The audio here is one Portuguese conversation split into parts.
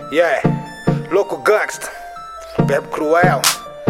Yeah, louco gangsta, verbo cruel.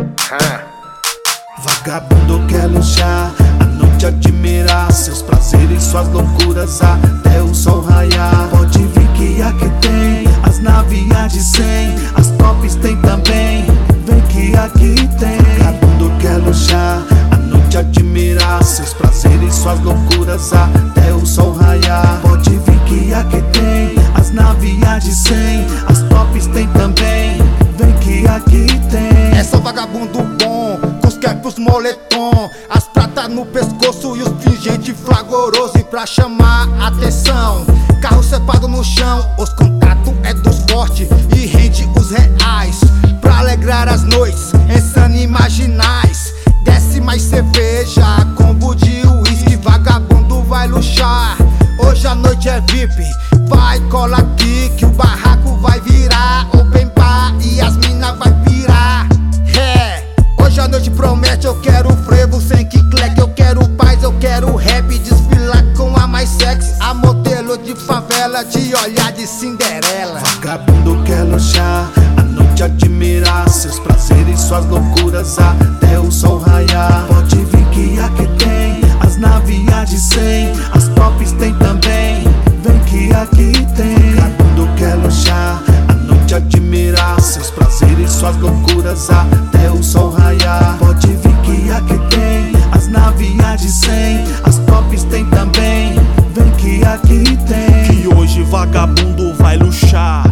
Vagabundo quer luxar, a noite admirar seus prazeres, suas loucuras até o sol raiar. Pode vir que aqui tem as navias de 100, as tops tem também, vem que aqui tem. Vagabundo quer luxar, a noite admirar seus prazeres, suas loucuras até o sol raiar. Pode vir que aqui tem as navias de 100, as tops tem também, vem que aqui tem. É só vagabundo bom, com os capos moletom, as pratas no pescoço e os pingentes flagoroso. E pra chamar atenção, carro cepado no chão, os contatos é dos fortes e rende os reais. Pra alegrar as noites, insano imaginais, desce mais cerveja, combo de uísque, vagabundo vai luxar. Hoje a noite é VIP, vai cola aqui que o barraco vai virar open bar e as mina vai pirar. Hoje a noite promete, eu quero frevo sem kicklec, eu quero paz, eu quero rap, desfilar com a mais sexy, a modelo de favela, de olhar de Cinderela. Vagabundo quer luxar, a noite admirar seus prazeres, suas loucuras até o sol raiar. Pode vir que aqui tem as navias de 100, as tops tem também, vem que aqui tem. Vagabundo quer luxar, a noite admirar seus prazeres, suas loucuras até o sol raiar. Pode vir que aqui tem as navias de 100, as tops tem também, vem que aqui tem. Que hoje vagabundo vai luxar,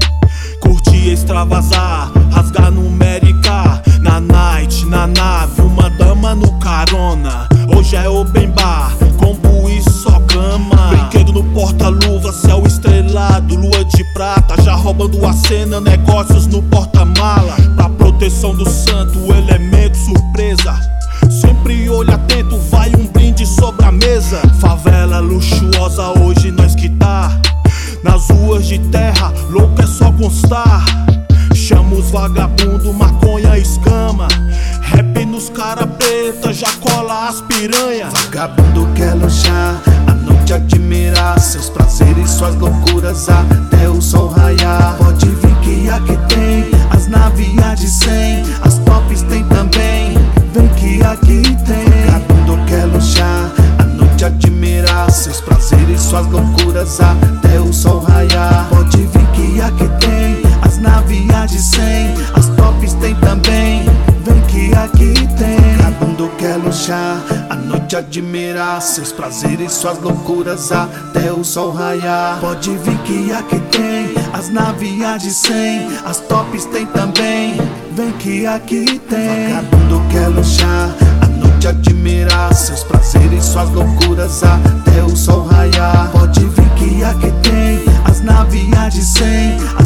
curtir, extravasar, rasgar numérica, na night, na nave, uma dama no carona. Hoje é open bar, combo e só cama, brinquedo no porta-luva, céu estrelado, lua de prata, já roubando a cena, negócios no porta-mala. Pra proteção do santo, elemento surpresa, sempre olho atento, vai um brinde sobre a mesa. Favela luxuosa, hoje nós que tá nas ruas de terra, louco é só constar. Chama os vagabundo, maconha, escama, rap nos cara preta, já cola as piranha. Vagabundo quer luxar, a noite admirar seus prazeres, suas loucuras até o sol raiar. Pode vir que aqui tem as navias de 100, as tops tem também, vem que aqui tem. Vagabundo quer luxar, a noite admirar seus prazeres, suas loucuras até o sol raiar. Pode vir que aqui tem as navias de 100, as tops tem também, vem que aqui tem. Vagabundo quer luxar, a noite admirar seus prazeres, suas loucuras até o sol raiar. Pode vir que aqui tem as navias de 100, as tops tem também, vem que aqui tem. Vagabundo quer luxar, a noite admirar seus prazeres, suas loucuras até o sol raiar. Pode vir que aqui tem as navias de 100,